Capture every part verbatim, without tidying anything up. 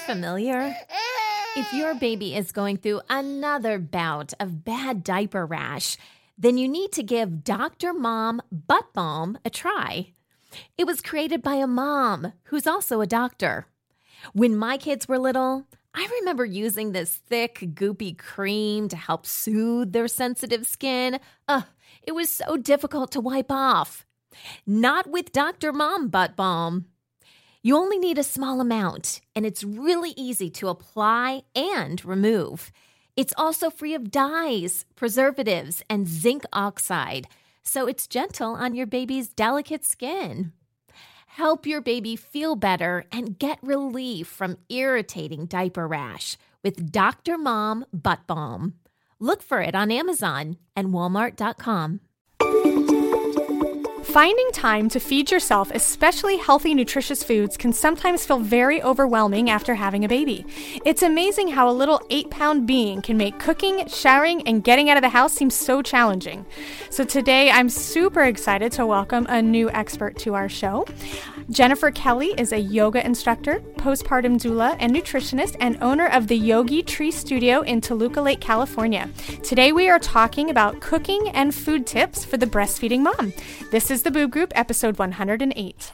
familiar? If your baby is going through another bout of bad diaper rash, then you need to give Doctor Mom Butt Balm a try. It was created by a mom who's also a doctor. When my kids were little, I remember using this thick, goopy cream to help soothe their sensitive skin. Ugh, it was so difficult to wipe off. Not with Doctor Mom Butt Balm. You only need a small amount, and it's really easy to apply and remove. It's also free of dyes, preservatives, and zinc oxide, so it's gentle on your baby's delicate skin. Help your baby feel better and get relief from irritating diaper rash with Doctor Mom Butt Balm. Look for it on Amazon and Walmart dot com. Finding time to feed yourself especially healthy, nutritious foods can sometimes feel very overwhelming after having a baby. It's amazing how a little eight-pound being can make cooking, showering, and getting out of the house seem so challenging. So today, I'm super excited to welcome a new expert to our show. Jennifer Kelly is a yoga instructor, postpartum doula, and nutritionist, and owner of the Yogi Tree Studio in Toluca Lake, California. Today, we are talking about cooking and food tips for the breastfeeding mom. This is the Boob Group, episode one hundred eight.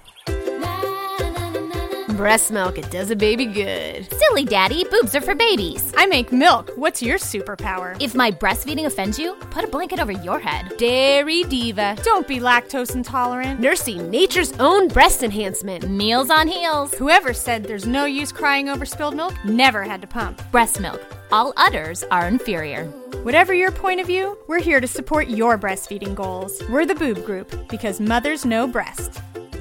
Breast milk, it does a baby good. Silly daddy, boobs are for babies. I make milk. What's your superpower? If my breastfeeding offends you, put a blanket over your head. Dairy diva. Don't be lactose intolerant. Nursing nature's own breast enhancement. Meals on heels. Whoever said there's no use crying over spilled milk never had to pump. Breast milk. All udders are inferior. Whatever your point of view, we're here to support your breastfeeding goals. We're the Boob Group, because mothers know breast.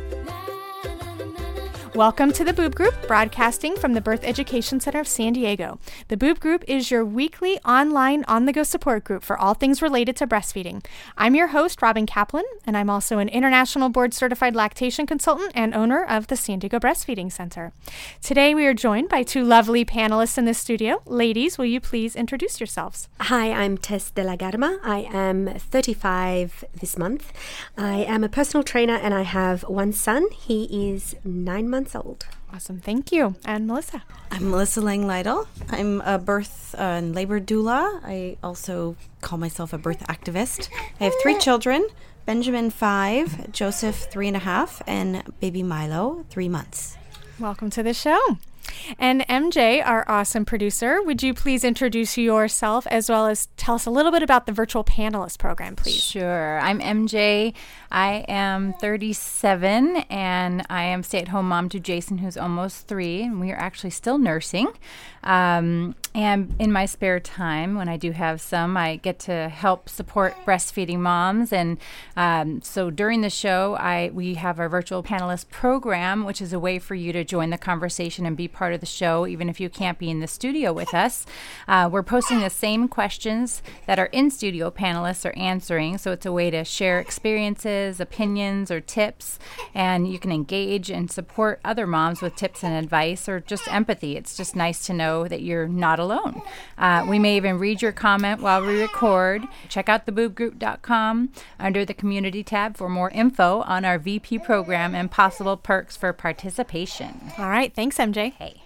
Welcome to the Boob Group, broadcasting from the Birth Education Center of San Diego. The Boob Group is your weekly online on-the-go support group for all things related to breastfeeding. I'm your host, Robin Kaplan, and I'm also an international board-certified lactation consultant and owner of the San Diego Breastfeeding Center. Today, we are joined by two lovely panelists in the studio. Ladies, will you please introduce yourselves? Hi, I'm Tess de la Garma. I am thirty-five this month. I am a personal trainer and I have one son. He is nine months old. Awesome. Thank you. And Melissa? I'm Melissa Lang Lytle. I'm a birth uh, and labor doula. I also call myself a birth activist. I have three children, Benjamin, five, Joseph, three and a half, and baby Milo, three months. Welcome to the show. And M J, our awesome producer, would you please introduce yourself as well as tell us a little bit about the virtual panelist program, please? Sure. I'm M J. I am thirty-seven, and I am stay-at-home mom to Jason, who's almost three, and we are actually still nursing. Um, and in my spare time, when I do have some, I get to help support breastfeeding moms. And um, so during the show, I we have our virtual panelist program, which is a way for you to join the conversation and be part of the show, even if you can't be in the studio with us. Uh, we're posting the same questions that our in-studio panelists are answering, so it's a way to share experiences, opinions, or tips, and you can engage and support other moms with tips and advice or just empathy. It's just nice to know that you're not alone. Uh, we may even read your comment while we record. Check out the boob group dot com under the community tab for more info on our V P program and possible perks for participation. All right. Thanks, M J. Hey.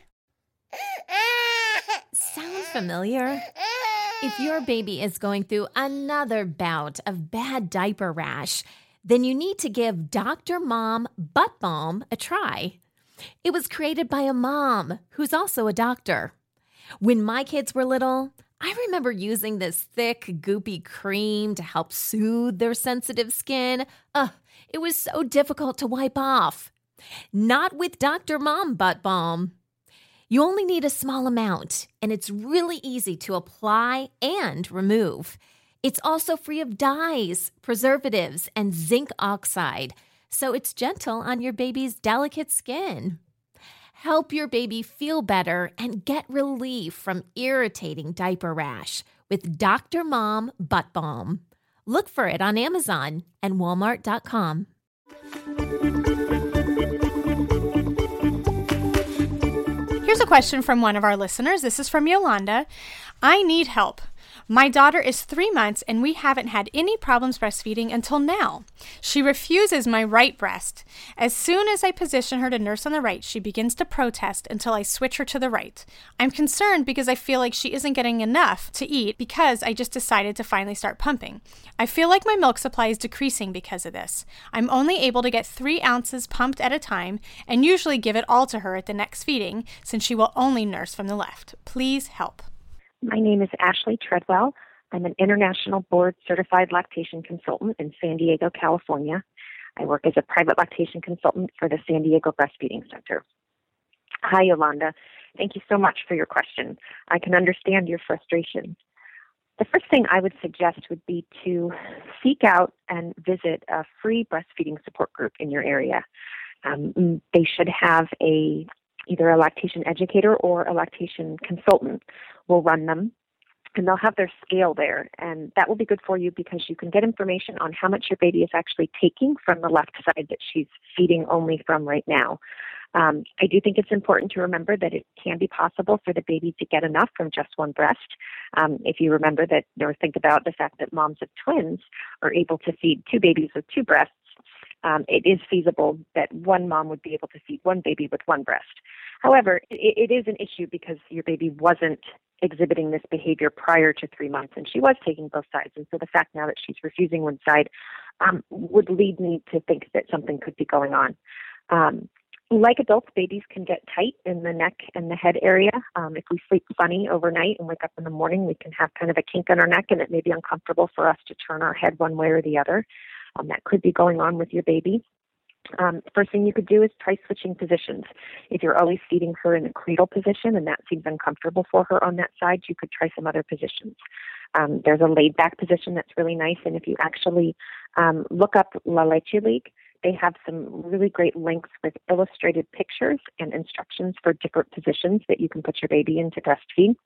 Sound familiar? If your baby is going through another bout of bad diaper rash, then you need to give Doctor Mom Butt Balm a try. It was created by a mom who's also a doctor. When my kids were little, I remember using this thick, goopy cream to help soothe their sensitive skin. Ugh, it was so difficult to wipe off. Not with Doctor Mom Butt Balm. You only need a small amount, and it's really easy to apply and remove. It's also free of dyes, preservatives, and zinc oxide, so it's gentle on your baby's delicate skin. Help your baby feel better and get relief from irritating diaper rash with Doctor Mom Butt Balm. Look for it on Amazon and Walmart dot com. Here's a question from one of our listeners. This is from Yolanda. I need help. My daughter is three months and we haven't had any problems breastfeeding until now. She refuses my right breast. As soon as I position her to nurse on the right, she begins to protest until I switch her to the right. I'm concerned because I feel like she isn't getting enough to eat because I just decided to finally start pumping. I feel like my milk supply is decreasing because of this. I'm only able to get three ounces pumped at a time and usually give it all to her at the next feeding since she will only nurse from the left. Please help. My name is Ashley Treadwell. I'm an international board certified lactation consultant in San Diego, California. I work as a private lactation consultant for the San Diego Breastfeeding Center. Hi, Yolanda. Thank you so much for your question. I can understand your frustration. The first thing I would suggest would be to seek out and visit a free breastfeeding support group in your area. Um, they should have a either a lactation educator or a lactation consultant will run them, and they'll have their scale there. And that will be good for you because you can get information on how much your baby is actually taking from the left side that she's feeding only from right now. Um, I do think it's important to remember that it can be possible for the baby to get enough from just one breast. Um, if you remember that, or think about the fact that moms of twins are able to feed two babies with two breasts, Um, it is feasible that one mom would be able to feed one baby with one breast. However, it, it is an issue because your baby wasn't exhibiting this behavior prior to three months, and she was taking both sides. And so the fact now that she's refusing one side um, would lead me to think that something could be going on. Um, like adults, babies can get tight in the neck and the head area. Um, if we sleep funny overnight and wake up in the morning, we can have kind of a kink in our neck, and it may be uncomfortable for us to turn our head one way or the other. Um, that could be going on with your baby. Um, first thing you could do is try switching positions. If you're always feeding her in a cradle position and that seems uncomfortable for her on that side, you could try some other positions. Um, there's a laid back position that's really nice, and if you actually um, look up La Leche League, they have some really great links with illustrated pictures and instructions for different positions that you can put your baby in to breastfeed.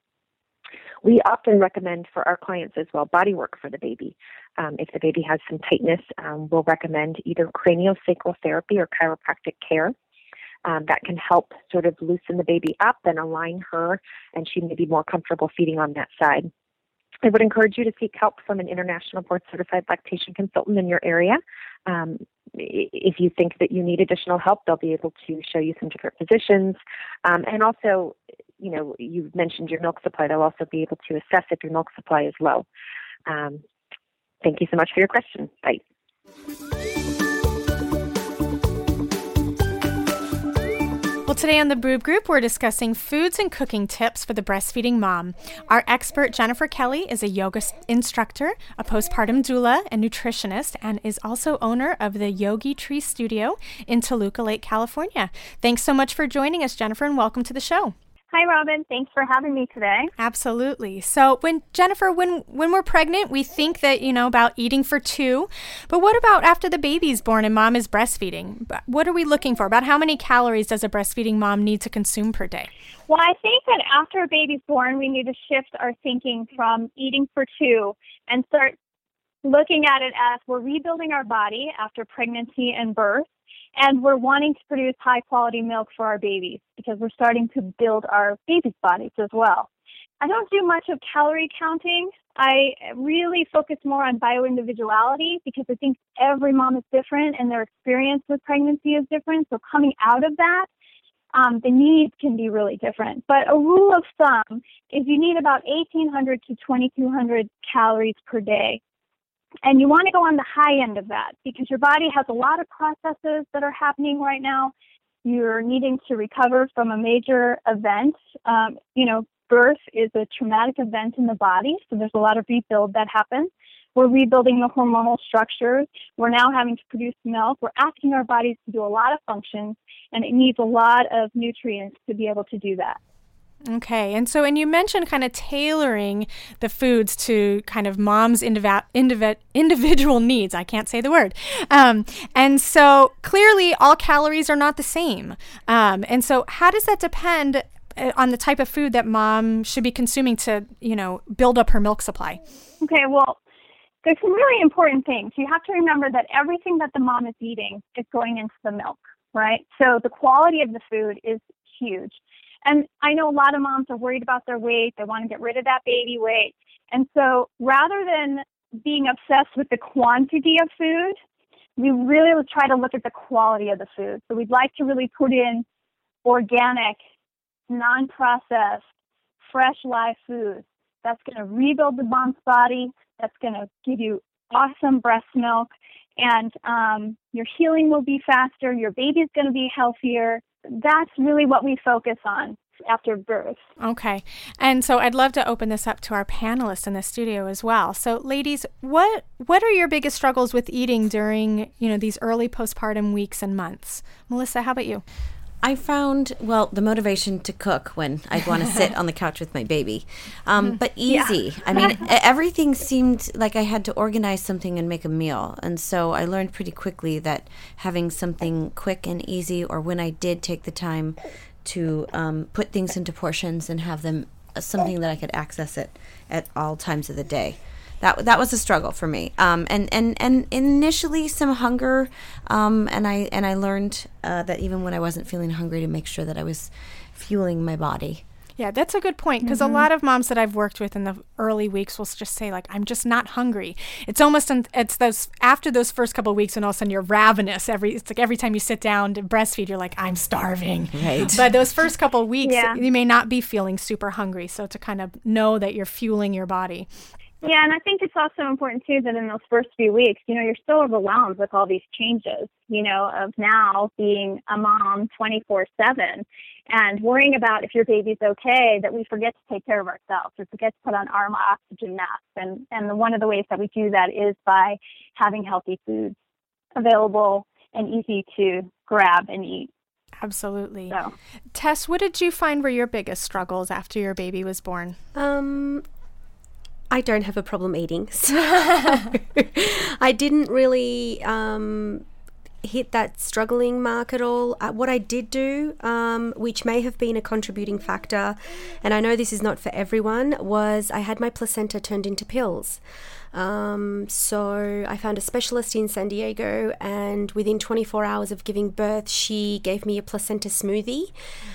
We often recommend for our clients as well body work for the baby. Um, if the baby has some tightness, um, we'll recommend either craniosacral therapy or chiropractic care. Um, that can help sort of loosen the baby up and align her, and she may be more comfortable feeding on that side. I would encourage you to seek help from an international board certified lactation consultant in your area. Um, if you think that you need additional help, they'll be able to show you some different positions. Um, and also, you know, you mentioned your milk supply. They'll also be able to assess if your milk supply is low. Um, thank you so much for your question. Bye. Well, today on the Boob Group, we're discussing foods and cooking tips for the breastfeeding mom. Our expert, Jennifer Kelly, is a yoga instructor, a postpartum doula, and nutritionist, and is also owner of the Yogi Tree Studio in Toluca Lake, California. Thanks so much for joining us, Jennifer, and welcome to the show. Hi, Robin. Thanks for having me today. Absolutely. So when Jennifer, when when we're pregnant, we think that, you know, about eating for two. But what about after the baby's born and mom is breastfeeding? What are we looking for? About how many calories does a breastfeeding mom need to consume per day? Well, I think that after a baby's born, we need to shift our thinking from eating for two and start looking at it as we're rebuilding our body after pregnancy and birth. And we're wanting to produce high-quality milk for our babies because we're starting to build our babies' bodies as well. I don't do much of calorie counting. I really focus more on bioindividuality because I think every mom is different and their experience with pregnancy is different. So coming out of that, um, the needs can be really different. But a rule of thumb is you need about eighteen hundred to twenty-two hundred calories per day. And you want to go on the high end of that because your body has a lot of processes that are happening right now. You're needing to recover from a major event. Um, you know, birth is a traumatic event in the body, so there's a lot of rebuild that happens. We're rebuilding the hormonal structures. We're now having to produce milk. We're asking our bodies to do a lot of functions, and it needs a lot of nutrients to be able to do that. Okay. And so, and you mentioned kind of tailoring the foods to kind of mom's indiv- indiv- individual needs. I can't say the word. Um, and so clearly all calories are not the same. Um, and so how does that depend on the type of food that mom should be consuming to, you know, build up her milk supply? Okay. Well, there's some really important things. You have to remember that everything that the mom is eating is going into the milk, right? So the quality of the food is huge. And I know a lot of moms are worried about their weight. They want to get rid of that baby weight. And so rather than being obsessed with the quantity of food, we really try to look at the quality of the food. So we'd like to really put in organic, non-processed, fresh live food that's going to rebuild the mom's body, that's going to give you awesome breast milk, and um, your healing will be faster, your baby's going to be healthier. That's really what we focus on after birth. Okay. And so I'd love to open this up to our panelists in the studio as well. So ladies, what what are your biggest struggles with eating during, you know, these early postpartum weeks and months? Melissa, how about you? I found, well, the motivation to cook when I'd want to sit on the couch with my baby. Um, but easy. Yeah. I mean, everything seemed like I had to organize something and make a meal. And so I learned pretty quickly that having something quick and easy, or when I did take the time to um, put things into portions and have them uh, something that I could access it at all times of the day. That that was a struggle for me, um, and, and, and initially some hunger, um, and I and I learned uh, that even when I wasn't feeling hungry, to make sure that I was fueling my body. Yeah, that's a good point, because mm-hmm. a lot of moms that I've worked with in the early weeks will just say, like, I'm just not hungry. It's almost, un- it's those, after those first couple of weeks, and all of a sudden you're ravenous. Every It's like every time you sit down to breastfeed, you're like, I'm starving. Right. But those first couple of weeks, yeah. you may not be feeling super hungry, so to kind of know that you're fueling your body. Yeah, and I think it's also important, too, that in those first few weeks, you know, you're still overwhelmed with all these changes, you know, of now being a mom twenty-four seven and worrying about if your baby's okay, that we forget to take care of ourselves. We forget to put on our oxygen masks. And, and the, one of the ways that we do that is by having healthy foods available and easy to grab and eat. Absolutely. So. Tess, what did you find were your biggest struggles after your baby was born? Um... I don't have a problem eating, so I didn't really um, hit that struggling mark at all. Uh, what I did do, um, which may have been a contributing factor, and I know this is not for everyone, was I had my placenta turned into pills. Um, so I found a specialist in San Diego, and within twenty-four hours of giving birth, she gave me a placenta smoothie.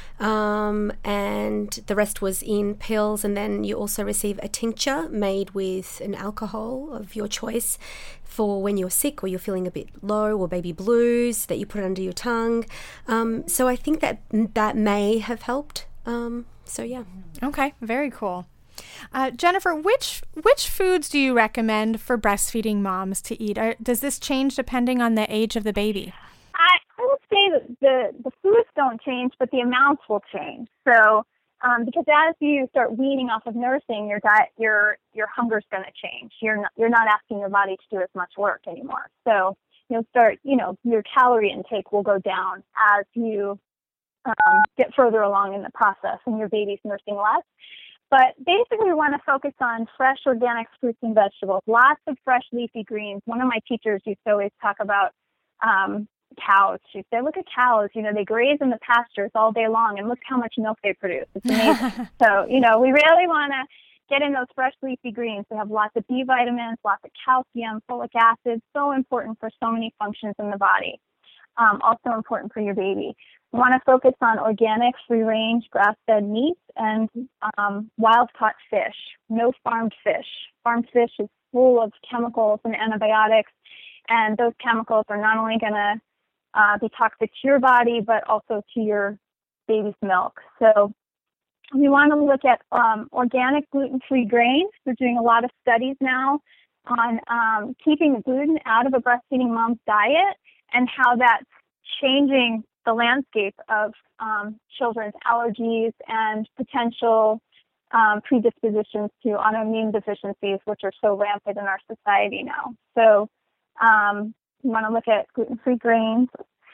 Um, and the rest was in pills, and then you also receive a tincture made with an alcohol of your choice for when you're sick or you're feeling a bit low or baby blues, that you put under your tongue. Um, so I think that that may have helped. Um, so yeah. Okay, very cool. Uh, Jennifer, which which foods do you recommend for breastfeeding moms to eat? Or does this change depending on the age of the baby? I, I would say that the, the foods don't change, but the amounts will change. So, um, because as you start weaning off of nursing, your diet, your your hunger's going to change. You're not you're not asking your body to do as much work anymore. So you'll start, you know, your calorie intake will go down as you um, get further along in the process, and your baby's nursing less. But basically, we want to focus on fresh organic fruits and vegetables, lots of fresh leafy greens. One of my teachers used to always talk about um, cows. She said, look at cows, you know, they graze in the pastures all day long, and look how much milk they produce. It's amazing. So, you know, we really want to get in those fresh leafy greens. They have lots of B vitamins, lots of calcium, folic acid, so important for so many functions in the body. Um, also important for your baby. We want to focus on organic, free-range, grass-fed meats and um, wild-caught fish, no farmed fish. Farmed fish is full of chemicals and antibiotics, and those chemicals are not only going to uh, be toxic to your body, but also to your baby's milk. So we want to look at um, organic gluten-free grains. We're doing a lot of studies now on um, keeping the gluten out of a breastfeeding mom's diet and how that's changing the landscape of um, children's allergies and potential um, predispositions to autoimmune deficiencies, which are so rampant in our society now. So um, we want to look at gluten-free grains.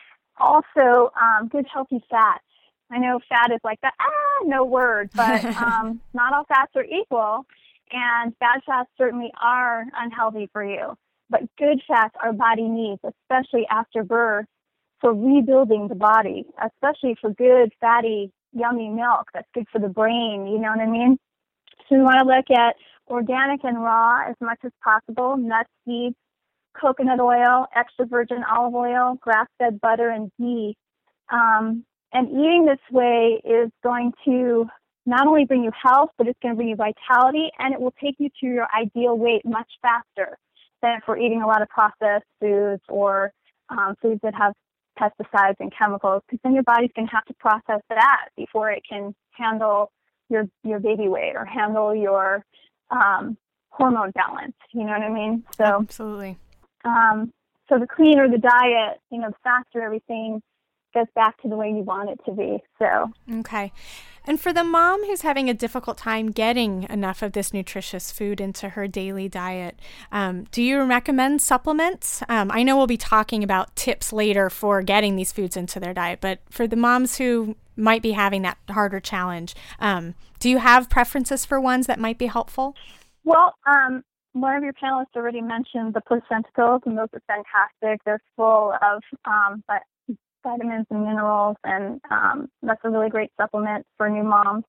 Also, um, good healthy fats. I know fat is like the, ah, no word, but um, not all fats are equal, and bad fats certainly are unhealthy for you. But good fats our body needs, especially after birth, for rebuilding the body, especially for good, fatty, yummy milk that's good for the brain, you know what I mean? So we want to look at organic and raw as much as possible, nuts, seeds, coconut oil, extra virgin olive oil, grass-fed butter, and ghee. Um, and eating this way is going to not only bring you health, but it's going to bring you vitality, and it will take you to your ideal weight much faster than if we're eating a lot of processed foods or um, foods that have pesticides and chemicals, because then your body's going to have to process that before it can handle your your baby weight or handle your um, hormone balance. You know what I mean? So absolutely. Um, so the cleaner the diet, you know, the faster everything goes back to the way you want it to be. So okay. And for the mom who's having a difficult time getting enough of this nutritious food into her daily diet, um, do you recommend supplements? Um, I know we'll be talking about tips later for getting these foods into their diet, but for the moms who might be having that harder challenge, um, do you have preferences for ones that might be helpful? Well, um, one of your panelists already mentioned the placenta pills, and those are fantastic. They're full of um, but vitamins and minerals, and um, that's a really great supplement for new moms.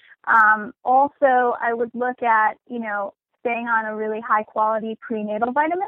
Um, also, I would look at, you know, staying on a really high quality prenatal vitamin.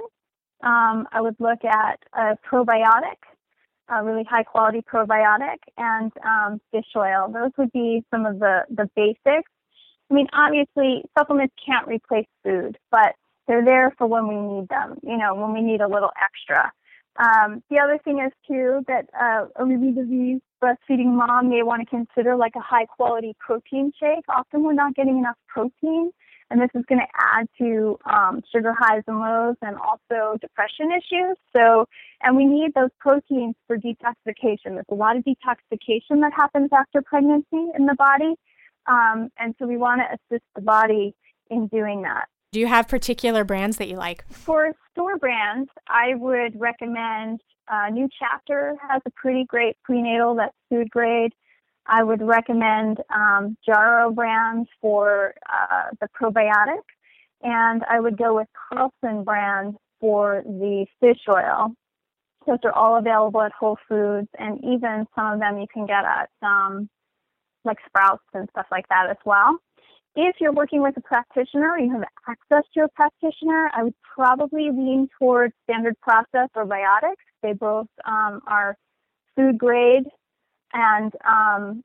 Um, I would look at a probiotic, a really high quality probiotic, and um, fish oil. Those would be some of the, the basics. I mean, obviously, supplements can't replace food, but they're there for when we need them, you know, when we need a little extra. Um, the other thing is, too, that uh, a really diseased breastfeeding mom may want to consider like a high-quality protein shake. Often we're not getting enough protein, and this is going to add to um, sugar highs and lows and also depression issues. So, and we need those proteins for detoxification. There's a lot of detoxification that happens after pregnancy in the body, um, and so we want to assist the body in doing that. Do you have particular brands that you like? For store brands, I would recommend uh, New Chapter has a pretty great prenatal that's food grade. I would recommend um, Jarrow brand for uh, the probiotic, and I would go with Carlson brand for the fish oil. Those are all available at Whole Foods, and even some of them you can get at um, like Sprouts and stuff like that as well. If you're working with a practitioner or you have access to a practitioner, I would probably lean towards Standard Process or Biotics. They both um, are food grade and um,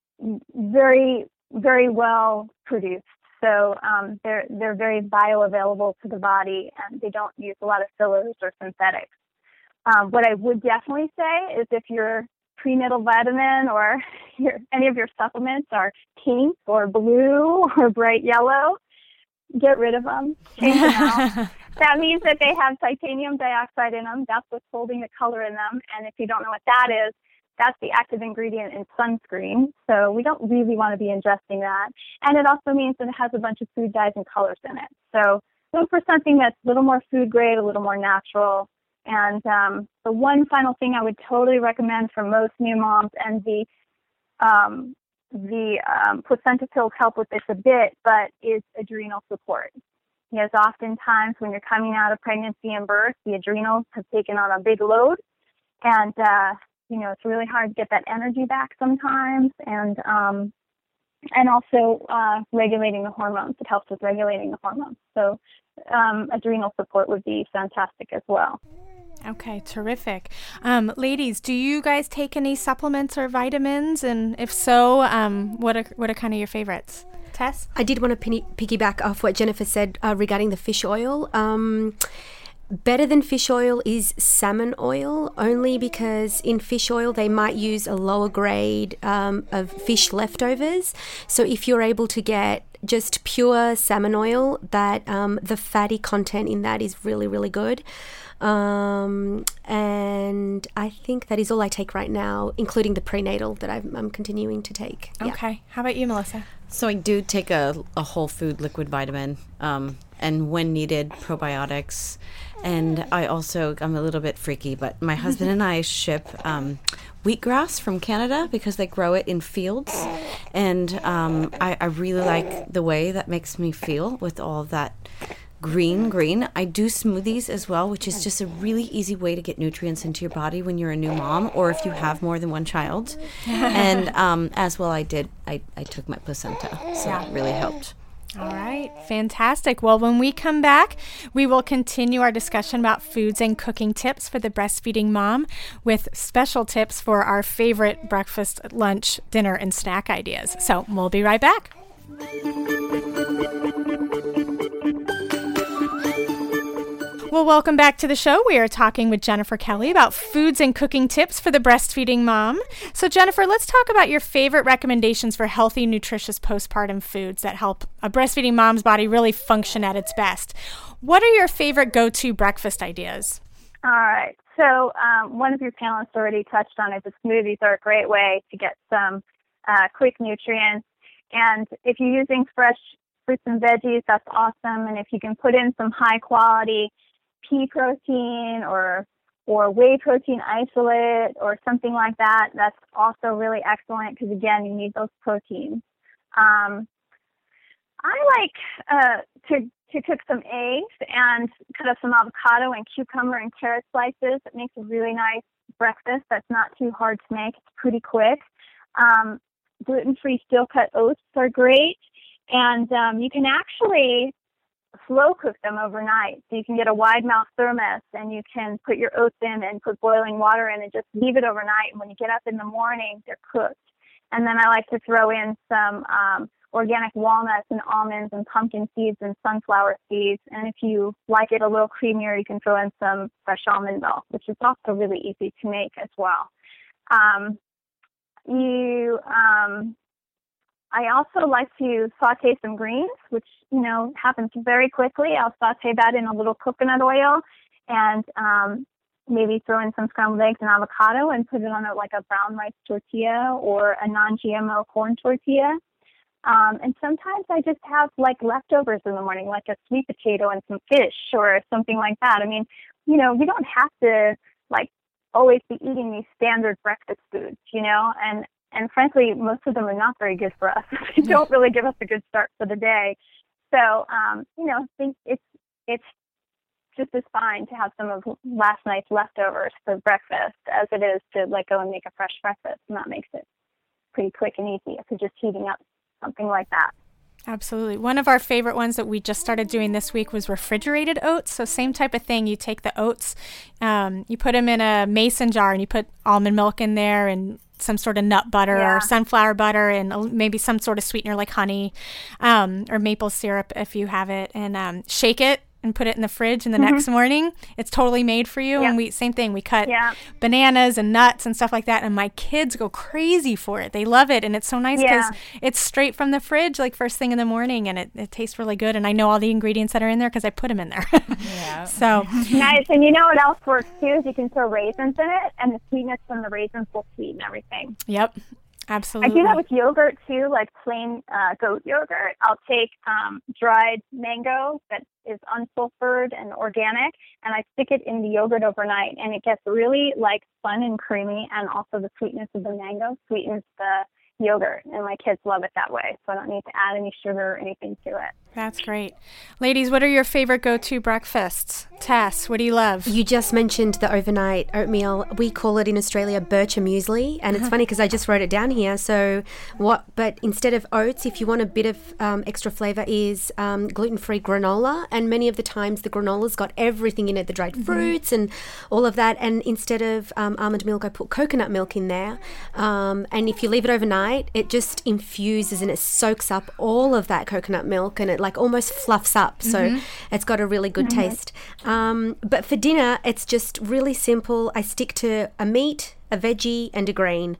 very, very well produced. So um, they're they're very bioavailable to the body, and they don't use a lot of fillers or synthetics. Um, what I would definitely say is if your prenatal vitamin or your, any of your supplements are pink or blue or bright yellow, get rid of them. Change them out. That means that they have titanium dioxide in them. That's what's holding the color in them. And if you don't know what that is, that's the active ingredient in sunscreen. So we don't really want to be ingesting that. And it also means that it has a bunch of food dyes and colors in it. So look for something that's a little more food grade, a little more natural. And um, the one final thing I would totally recommend for most new moms, and the um, the um, placenta pills help with this a bit, but is adrenal support. Because oftentimes when you're coming out of pregnancy and birth, the adrenals have taken on a big load, and uh, you know it's really hard to get that energy back sometimes. And um, and also uh, regulating the hormones. It helps with regulating the hormones. So um, adrenal support would be fantastic as well. Okay, terrific. Um, ladies, do you guys take any supplements or vitamins? And if so, um, what are what are kind of your favorites? Tess? I did want to pin- piggyback off what Jennifer said uh, regarding the fish oil. Um, better than fish oil is salmon oil, only because in fish oil they might use a lower grade um, of fish leftovers. So if you're able to get just pure salmon oil, that um, the fatty content in that is really, really good. Um, and I think that is all I take right now, including the prenatal that I'm, I'm continuing to take. Okay. Yeah. How about you, Melissa? So I do take a, a whole food liquid vitamin, um, and when needed, probiotics. And I also, I'm a little bit freaky, but my husband and I ship um, wheatgrass from Canada because they grow it in fields. And um, I, I really like the way that makes me feel with all of that green, green. I do smoothies as well, which is just a really easy way to get nutrients into your body when you're a new mom or if you have more than one child. And um, as well, I did, I, I took my placenta, so that really helped. All right, fantastic. Well, when we come back, we will continue our discussion about foods and cooking tips for the breastfeeding mom with special tips for our favorite breakfast, lunch, dinner, and snack ideas. So we'll be right back. Well, welcome back to the show. We are talking with Jennifer Kelly about foods and cooking tips for the breastfeeding mom. So, Jennifer, let's talk about your favorite recommendations for healthy, nutritious postpartum foods that help a breastfeeding mom's body really function at its best. What are your favorite go-to breakfast ideas? All right. So um, one of your panelists already touched on it. The smoothies are a great way to get some uh, quick nutrients. And if you're using fresh fruits and veggies, that's awesome. And if you can put in some high-quality pea protein or or whey protein isolate or something like that, that's also really excellent because, again, you need those proteins. Um, I like uh, to to cook some eggs and cut up some avocado and cucumber and carrot slices. It makes a really nice breakfast that's not too hard to make. It's pretty quick. Um, gluten-free steel-cut oats are great, and um, you can actually slow cook them overnight. So you can get a wide mouth thermos and you can put your oats in and put boiling water in and just leave it overnight. And when you get up in the morning, they're cooked. And then I like to throw in some um, organic walnuts and almonds and pumpkin seeds and sunflower seeds. And if you like it a little creamier, you can throw in some fresh almond milk, which is also really easy to make as well. Um, you, um, I also like to saute some greens, which, you know, happens very quickly. I'll saute that in a little coconut oil and um, maybe throw in some scrambled eggs and avocado and put it on a, like a brown rice tortilla or a non-G M O corn tortilla. Um, and sometimes I just have like leftovers in the morning, like a sweet potato and some fish or something like that. I mean, you know, we don't have to like always be eating these standard breakfast foods, you know, and And frankly, most of them are not very good for us. They don't really give us a good start for the day. So, um, you know, I think it's it's just as fine to have some of last night's leftovers for breakfast as it is to like go and make a fresh breakfast. And that makes it pretty quick and easy if you're just heating up something like that. Absolutely. One of our favorite ones that we just started doing this week was refrigerated oats. So same type of thing. You take the oats, um, you put them in a mason jar and you put almond milk in there and some sort of nut butter yeah. or sunflower butter and maybe some sort of sweetener like honey um, or maple syrup if you have it, and um, shake it and put it in the fridge, and the mm-hmm. next morning it's totally made for you. Yeah. And we same thing, we cut yeah. bananas and nuts and stuff like that, and my kids go crazy for it. They love it, and it's so nice because yeah. it's straight from the fridge like first thing in the morning, and it, it tastes really good, and I know all the ingredients that are in there because I put them in there. yeah. So nice. And you know what else works too is you can throw raisins in it, and the sweetness from the raisins will sweeten everything. Yep. Absolutely. I do that with yogurt too, like plain uh, goat yogurt. I'll take um, dried mango that is unsulfured and organic, and I stick it in the yogurt overnight, and it gets really like fun and creamy, and also the sweetness of the mango sweetens the yogurt, and my kids love it that way, so I don't need to add any sugar or anything to it. That's great. Ladies, what are your favorite go-to breakfasts? Tess, what do you love? You just mentioned the overnight oatmeal. We call it in Australia bircher muesli, and it's funny because I just wrote it down here. So what? But instead of oats, if you want a bit of um, extra flavour, is um, gluten-free granola, and many of the times the granola's got everything in it, the dried mm-hmm. fruits and all of that, and instead of um, almond milk, I put coconut milk in there, um, and if you leave it overnight, it just infuses and it soaks up all of that coconut milk, and it like almost fluffs up, so mm-hmm. it's got a really good mm-hmm. taste. Um, but for dinner, it's just really simple. I stick to a meat, a veggie, and a green.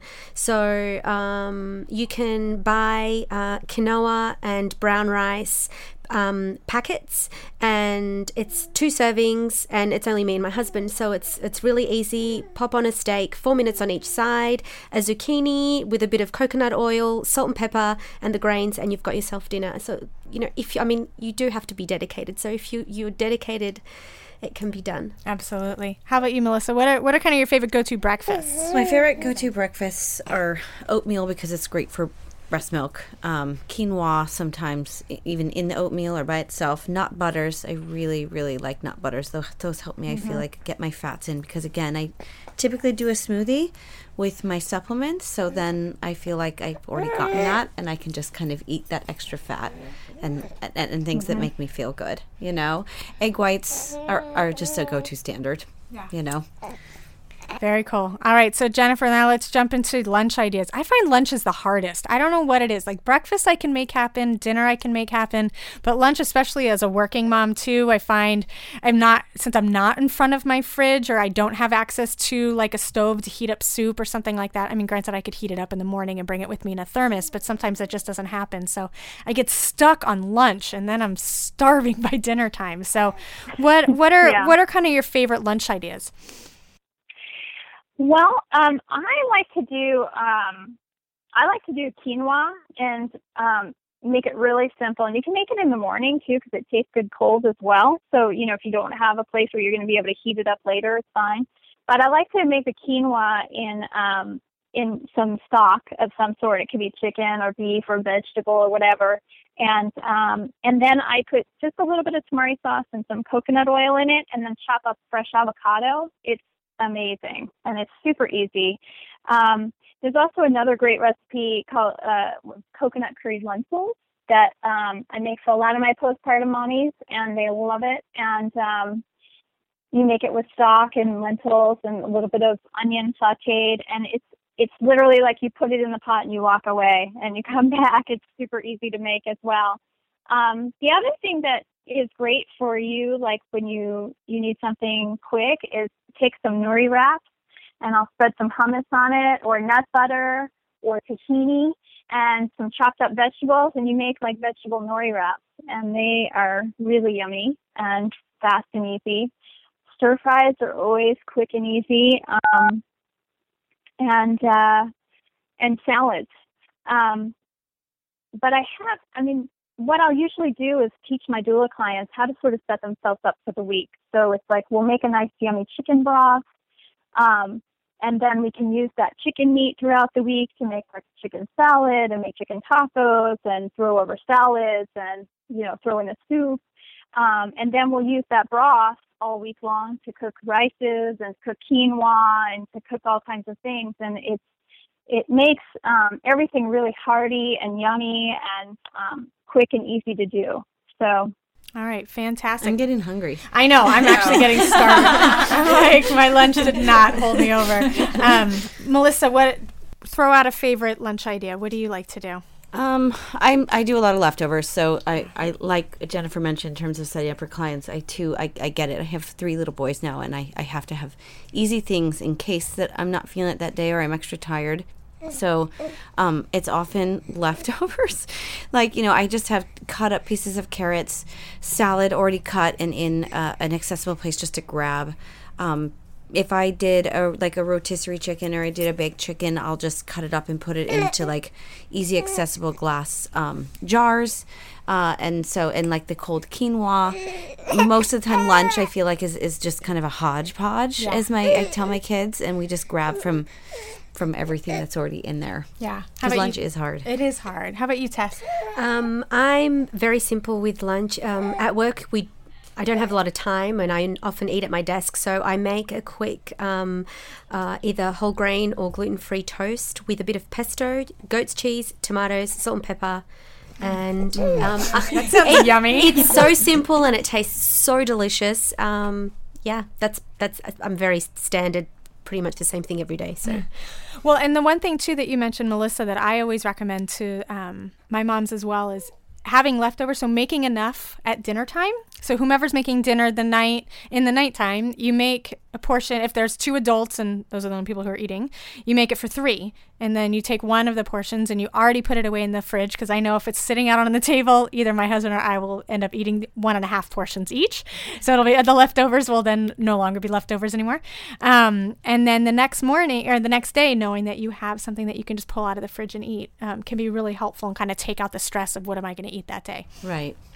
So um, you can buy uh, quinoa and brown rice um, packets, and it's two servings, and it's only me and my husband, so it's it's really easy. Pop on a steak, four minutes on each side, a zucchini with a bit of coconut oil, salt and pepper, and the grains, and you've got yourself dinner. So, you know, if you, I mean, you do have to be dedicated. So if you you're dedicated, it can be done. Absolutely. How about you, Melissa? What are what are kind of your favorite go-to breakfasts? My favorite go-to breakfasts are oatmeal because it's great for breast milk, um, quinoa sometimes, e- even in the oatmeal or by itself. Nut butters, I really, really like nut butters. Those, those help me, mm-hmm. I feel like, get my fats in because, again, I typically do a smoothie with my supplements, so then I feel like I've already gotten that and I can just kind of eat that extra fat and and, and things mm-hmm. that make me feel good, you know. Egg whites are, are just a go-to standard, yeah. you know. Very cool. All right. So, Jennifer, now let's jump into lunch ideas. I find lunch is the hardest. I don't know what it is. Like breakfast I can make happen, dinner I can make happen, but lunch, especially as a working mom too, I find I'm not, since I'm not in front of my fridge or I don't have access to like a stove to heat up soup or something like that. I mean, granted, I could heat it up in the morning and bring it with me in a thermos, but sometimes that just doesn't happen. So I get stuck on lunch and then I'm starving by dinner time. So what, what are, yeah. what are kind of your favorite lunch ideas? Well, um, I like to do um, I like to do quinoa and um, make it really simple. And you can make it in the morning too because it tastes good cold as well. So you know if you don't have a place where you're going to be able to heat it up later, it's fine. But I like to make the quinoa in um, in some stock of some sort. It could be chicken or beef or vegetable or whatever. And um, and then I put just a little bit of tamari sauce and some coconut oil in it, and then chop up fresh avocado. It's amazing, and it's super easy. Um, there's also another great recipe called uh, coconut curried lentils that um, I make for a lot of my postpartum mommies, and they love it. And um, you make it with stock and lentils and a little bit of onion sautéed, and it's it's literally like you put it in the pot and you walk away, and you come back. It's super easy to make as well. Um, the other thing that is great for you, like when you you need something quick, is take some nori wraps, and I'll spread some hummus on it, or nut butter, or tahini, and some chopped up vegetables, and you make like vegetable nori wraps, and they are really yummy and fast and easy. Stir fries are always quick and easy, um, and uh, and salads. Um, but I have, I mean, what I'll usually do is teach my doula clients how to sort of set themselves up for the week. So it's like we'll make a nice yummy chicken broth, um, and then we can use that chicken meat throughout the week to make our chicken salad and make chicken tacos and throw over salads and, you know, throw in a soup. Um, and then we'll use that broth all week long to cook rices and cook quinoa and to cook all kinds of things. And it's it makes um, everything really hearty and yummy and um, quick and easy to do. So, all right, fantastic. I'm getting hungry. I know. I'm actually getting starving. I'm like, my lunch did not hold me over. Um, Melissa, what? Throw out a favorite lunch idea. What do you like to do? Um, I'm, I do a lot of leftovers, so I, I like Jennifer mentioned in terms of setting up her clients. I too, I, I get it. I have three little boys now, and I, I have to have easy things in case that I'm not feeling it that day or I'm extra tired. So um, it's often leftovers. Like, you know, I just have cut up pieces of carrots, salad already cut and in uh, an accessible place just to grab. Um, if I did a, like a rotisserie chicken or I did a baked chicken, I'll just cut it up and put it into like easy accessible glass um, jars. Uh, and so, and like the cold quinoa, most of the time lunch I feel like is, is just kind of a hodgepodge, yeah. as my I tell my kids, and we just grab from from everything that's already in there. Yeah. Because lunch you? is hard. It is hard. How about you, Tess? Um, I'm very simple with lunch. Um, at work, we I don't have a lot of time, and I often eat at my desk, so I make a quick um, uh, either whole grain or gluten-free toast with a bit of pesto, goat's cheese, tomatoes, salt and pepper, and um, that sounds it, yummy. It's so simple and it tastes so delicious. Um, yeah, that's that's I'm very standard. Pretty much the same thing every day. So, well, and the one thing too that you mentioned, Melissa, that I always recommend to um, my moms as well is having leftovers. So making enough at dinner time. So whomever's making dinner the night in the nighttime, you make a portion. If there's two adults, and those are the only people who are eating, you make it for three, and then you take one of the portions and you already put it away in the fridge. Because I know if it's sitting out on the table, either my husband or I will end up eating one and a half portions each. So it'll be the leftovers will then no longer be leftovers anymore. Um, and then the next morning or the next day, knowing that you have something that you can just pull out of the fridge and eat um, can be really helpful and kind of take out the stress of what am I going to eat that day. Right.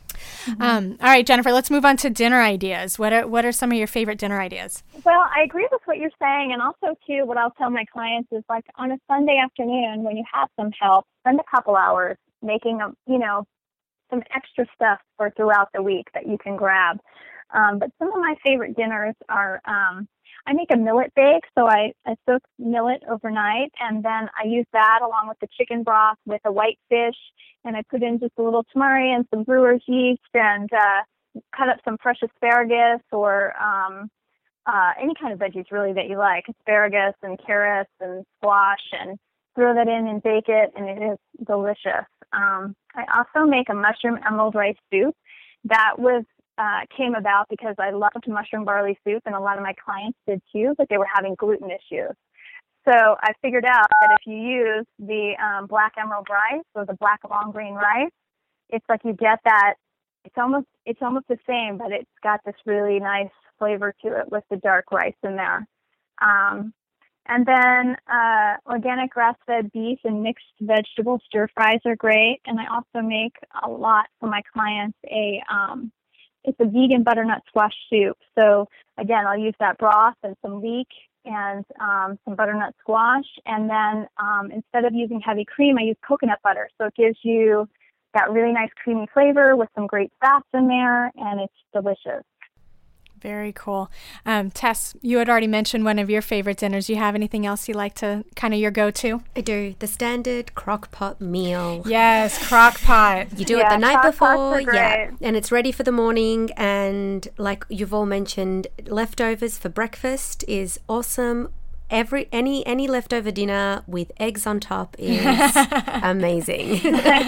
Mm-hmm. Um, all right, Jennifer, let's move on to dinner ideas. What are what are some of your favorite dinner ideas? Well, I agree with what you're saying, and also, too, what I'll tell my clients is, like, on a Sunday afternoon, when you have some help, spend a couple hours making, a, you know, some extra stuff for throughout the week that you can grab. Um, but some of my favorite dinners are, um, I make a millet bake, so I, I soak millet overnight, and then I use that along with the chicken broth with a white fish, and I put in just a little tamari and some brewer's yeast, and uh, cut up some fresh asparagus or um, uh, any kind of veggies really that you like, asparagus and carrots and squash, and throw that in and bake it, and it is delicious. Um, I also make a mushroom emerald rice soup that was uh, came about because I loved mushroom barley soup, and a lot of my clients did too, but they were having gluten issues. So I figured out that if you use the um, black emerald rice or the black long grain rice, it's like you get that. It's almost it's almost the same, but it's got this really nice flavor to it with the dark rice in there. Um, And then uh, organic grass-fed beef and mixed vegetable stir fries are great. And I also make a lot for my clients. A um, it's a vegan butternut squash soup. So again, I'll use that broth and some leek and um, some butternut squash. And then um, instead of using heavy cream, I use coconut butter. So it gives you that really nice creamy flavor with some great fats in there, and it's delicious. Very cool. Um, Tess, you had already mentioned one of your favorite dinners. Do you have anything else you like to, kind of your go-to? I do. The standard crock pot meal. Yes, crock pot. You do yeah, it the night before, yeah, and it's ready for the morning. And like you've all mentioned, leftovers for breakfast is awesome. Every any any leftover dinner with eggs on top is amazing.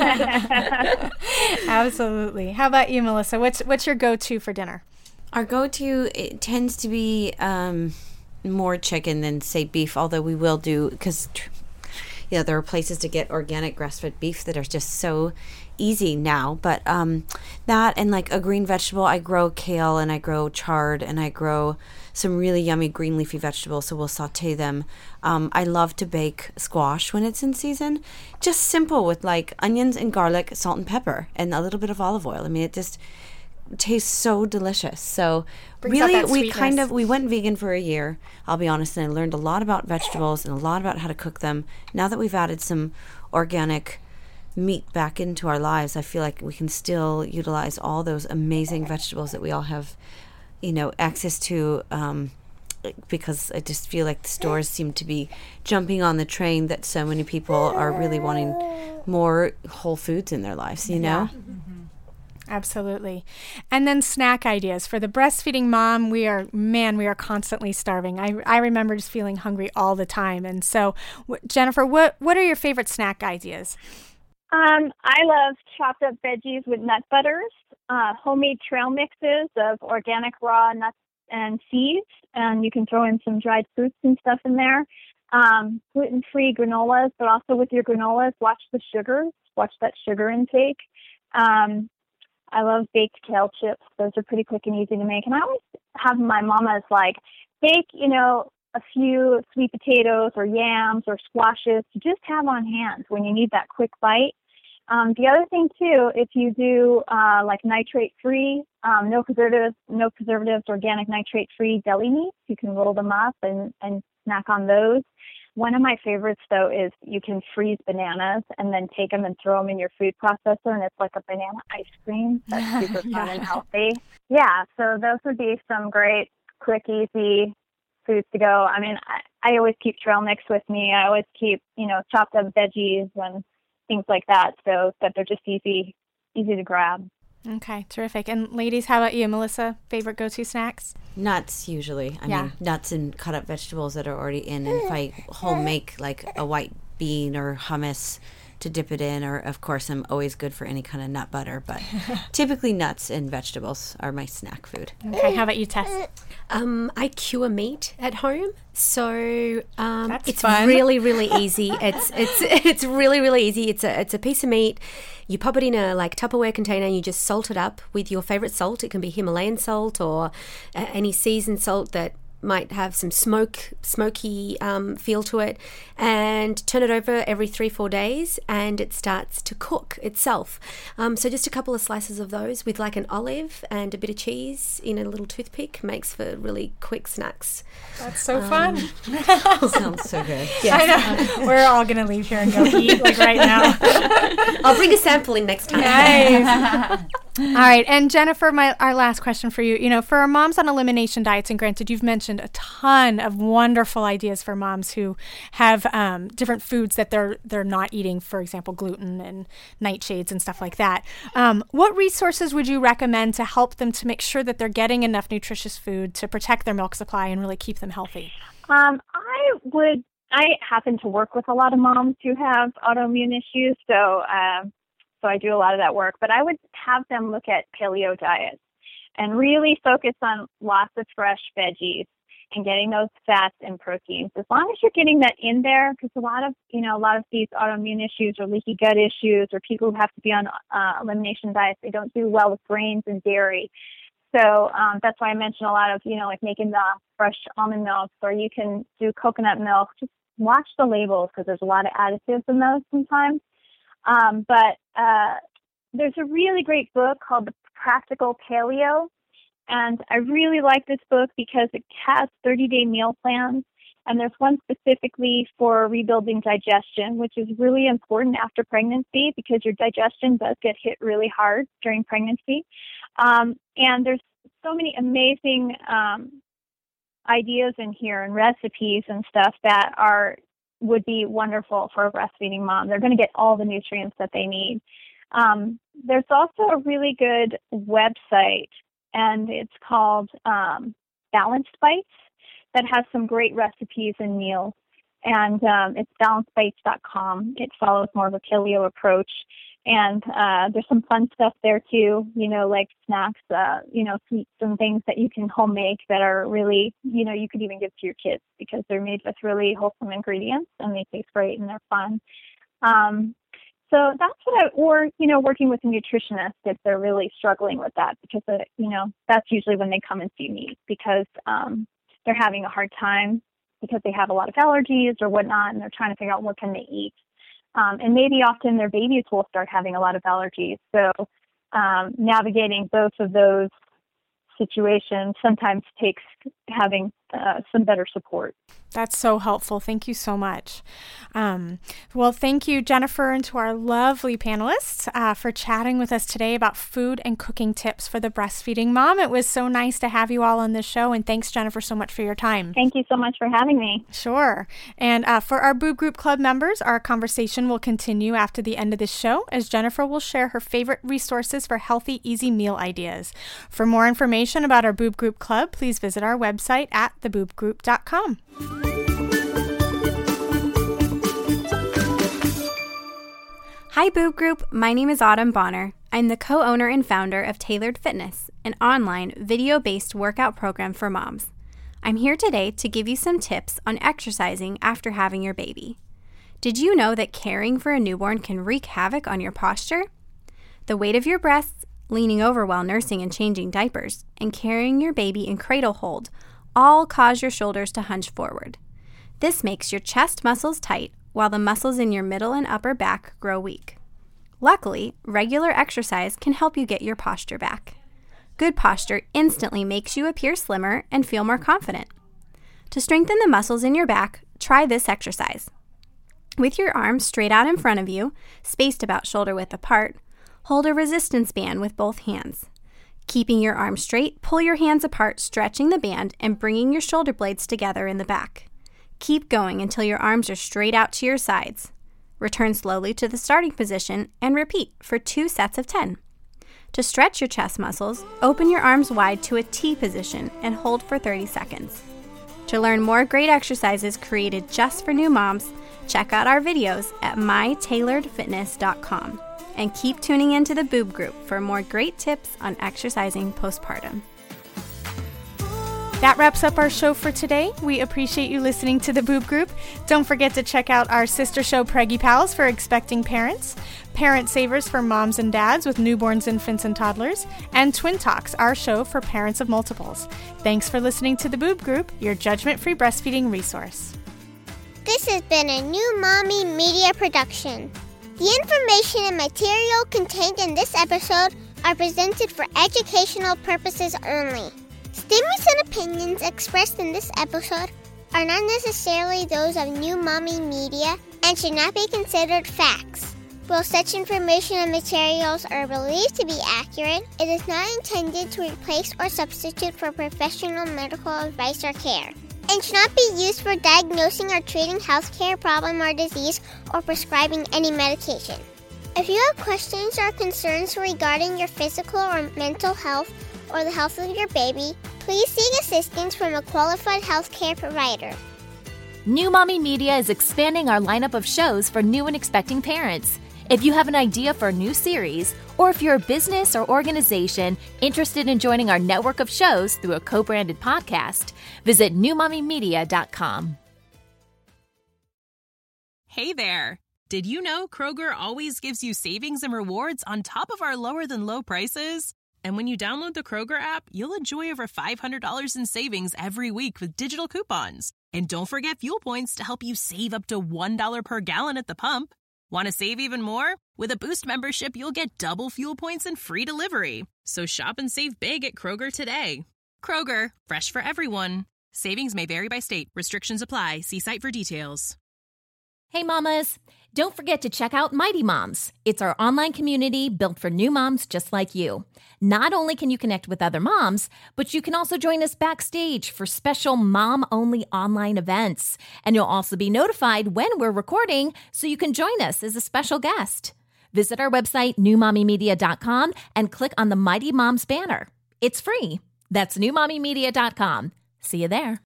Absolutely. How about you, Melissa? What's what's your go-to for dinner? Our go-to, it tends to be um, more chicken than, say, beef, although we will do, because, you know, there are places to get organic grass-fed beef that are just so easy now. But um, that and, like, a green vegetable, I grow kale and I grow chard and I grow some really yummy green leafy vegetables, so we'll saute them. Um, I love to bake squash when it's in season. Just simple with, like, onions and garlic, salt and pepper, and a little bit of olive oil. I mean, it just tastes so delicious. So Brings out really that we sweetness. kind of we went vegan for a year, I'll be honest, and I learned a lot about vegetables and a lot about how to cook them. Now that we've added some organic meat back into our lives, I feel like we can still utilize all those amazing vegetables that we all have, you know, access to, um because I just feel like the stores seem to be jumping on the train that so many people are really wanting more whole foods in their lives, you know? Yeah. Absolutely. And then snack ideas. For the breastfeeding mom, we are, man, we are constantly starving. I, I remember just feeling hungry all the time. And so, w- Jennifer, what, what are your favorite snack ideas? Um, I love chopped up veggies with nut butters, uh, homemade trail mixes of organic raw nuts and seeds, and you can throw in some dried fruits and stuff in there. Um, gluten-free granolas, but also with your granolas, watch the sugars, watch that sugar intake. Um, I love baked kale chips. Those are pretty quick and easy to make. And I always have my mamas like bake, you know, a few sweet potatoes or yams or squashes to just have on hand when you need that quick bite. Um, the other thing too, if you do uh, like nitrate-free, um, no preservatives, no preservatives, organic nitrate-free deli meats, you can roll them up and, and snack on those. One of my favorites, though, is you can freeze bananas and then take them and throw them in your food processor, and it's like a banana ice cream. That's super fun Yeah. and healthy. Yeah, so those would be some great, quick, easy foods to go. I mean, I, I always keep trail mix with me. I always keep, you know, chopped up veggies and things like that, so that they're just easy, easy to grab. Okay, terrific. And ladies, how about you, Melissa? Favorite go-to snacks? Nuts, usually. I Yeah. mean, nuts and cut up vegetables that are already in. And if I home make like a white bean or hummus to dip it in, or of course, I'm always good for any kind of nut butter, but typically nuts and vegetables are my snack food. Okay, how about you, Tess? Um, I cure meat at home, so um, That's it's fun. really, really easy. It's it's it's really, really easy. It's a it's a piece of meat. You pop it in a like Tupperware container. And you just salt it up with your favorite salt. It can be Himalayan salt or uh, any seasoned salt that might have some smoke, smoky um, feel to it, and turn it over every three, four days, and it starts to cook itself. Um, so just a couple of slices of those with like an olive and a bit of cheese in a little toothpick makes for really quick snacks. That's so um, fun. Sounds so good. Yes. I know. We're all going to leave here and go eat like right now. I'll bring a sample in next time. Nice. All right. And Jennifer, my our last question for you. You know, for our moms on elimination diets, and granted, you've mentioned a ton of wonderful ideas for moms who have um, different foods that they're they're not eating, for example, gluten and nightshades and stuff like that. Um, what resources would you recommend to help them to make sure that they're getting enough nutritious food to protect their milk supply and really keep them healthy? Um, I would. I happen to work with a lot of moms who have autoimmune issues, so um, so I do a lot of that work. But I would have them look at paleo diets and really focus on lots of fresh veggies and getting those fats and proteins. As long as you're getting that in there, because a lot of you know a lot of these autoimmune issues or leaky gut issues or people who have to be on uh, elimination diets, they don't do well with grains and dairy. So um, that's why I mentioned a lot of, you know, like making the fresh almond milk, or you can do coconut milk. Just watch the labels because there's a lot of additives in those sometimes. Um, but uh, there's a really great book called The Practical Paleo. And I really like this book because it has thirty-day meal plans. And there's one specifically for rebuilding digestion, which is really important after pregnancy because your digestion does get hit really hard during pregnancy. Um, and there's so many amazing um, ideas in here and recipes and stuff that are would be wonderful for a breastfeeding mom. They're going to get all the nutrients that they need. Um, there's also a really good website, and it's called um, Balanced Bites, that has some great recipes and meals. And um, it's balanced bites dot com. It follows more of a paleo approach. And uh, there's some fun stuff there too, you know, like snacks, uh, you know, sweets and things that you can home make that are really, you know, you could even give to your kids because they're made with really wholesome ingredients and they taste great and they're fun. Um, so that's what I, or, you know, working with a nutritionist if they're really struggling with that because, uh, you know, that's usually when they come and see me because um, they're having a hard time because they have a lot of allergies or whatnot and they're trying to figure out what can they eat. Um, and maybe often their babies will start having a lot of allergies. So um, navigating both of those situations sometimes takes having uh, some better support. That's so helpful. Thank you so much. Um, well, thank you, Jennifer, and to our lovely panelists uh, for chatting with us today about food and cooking tips for the breastfeeding mom. It was so nice to have you all on the show, and thanks, Jennifer, so much for your time. Thank you so much for having me. Sure. And uh, for our Boob Group Club members, our conversation will continue after the end of this show as Jennifer will share her favorite resources for healthy, easy meal ideas. For more information about our Boob Group Club, please visit our website at the boob group dot com. Hi Boob Group, my name is Autumn Bonner. I'm the co-owner and founder of Tailored Fitness, an online video-based workout program for moms. I'm here today to give you some tips on exercising after having your baby. Did you know that caring for a newborn can wreak havoc on your posture? The weight of your breasts, leaning over while nursing and changing diapers, and carrying your baby in cradle hold all cause your shoulders to hunch forward. This makes your chest muscles tight while the muscles in your middle and upper back grow weak. Luckily, regular exercise can help you get your posture back. Good posture instantly makes you appear slimmer and feel more confident. To strengthen the muscles in your back, try this exercise. With your arms straight out in front of you, spaced about shoulder width apart, hold a resistance band with both hands. Keeping your arms straight, pull your hands apart, stretching the band and bringing your shoulder blades together in the back. Keep going until your arms are straight out to your sides. Return slowly to the starting position and repeat for two sets of ten. To stretch your chest muscles, open your arms wide to a T position and hold for thirty seconds. To learn more great exercises created just for new moms, check out our videos at my tailored fitness dot com. And keep tuning into the Boob Group for more great tips on exercising postpartum. That wraps up our show for today. We appreciate you listening to the Boob Group. Don't forget to check out our sister show, Preggy Pals, for expecting parents, Parent Savers for moms and dads with newborns, infants, and toddlers, and Twin Talks, our show for parents of multiples. Thanks for listening to the Boob Group, your judgment-free breastfeeding resource. This has been a New Mommy Media production. The information and material contained in this episode are presented for educational purposes only. Statements and opinions expressed in this episode are not necessarily those of New Mommy Media and should not be considered facts. While such information and materials are believed to be accurate, it is not intended to replace or substitute for professional medical advice or care, and should not be used for diagnosing or treating healthcare problem or disease or prescribing any medication. If you have questions or concerns regarding your physical or mental health or the health of your baby, please seek assistance from a qualified healthcare provider. New Mommy Media is expanding our lineup of shows for new and expecting parents. If you have an idea for a new series, or if you're a business or organization interested in joining our network of shows through a co-branded podcast, visit new mommy media dot com. Hey there! Did you know Kroger always gives you savings and rewards on top of our lower-than-low prices? And when you download the Kroger app, you'll enjoy over five hundred dollars in savings every week with digital coupons. And don't forget fuel points to help you save up to one dollar per gallon at the pump. Want to save even more? With a Boost membership, you'll get double fuel points and free delivery. So shop and save big at Kroger today. Kroger, fresh for everyone. Savings may vary by state. Restrictions apply. See site for details. Hey mamas, don't forget to check out Mighty Moms. It's our online community built for new moms just like you. Not only can you connect with other moms, but you can also join us backstage for special mom-only online events. And you'll also be notified when we're recording so you can join us as a special guest. Visit our website, new mommy media dot com, and click on the Mighty Moms banner. It's free. That's new mommy media dot com. See you there.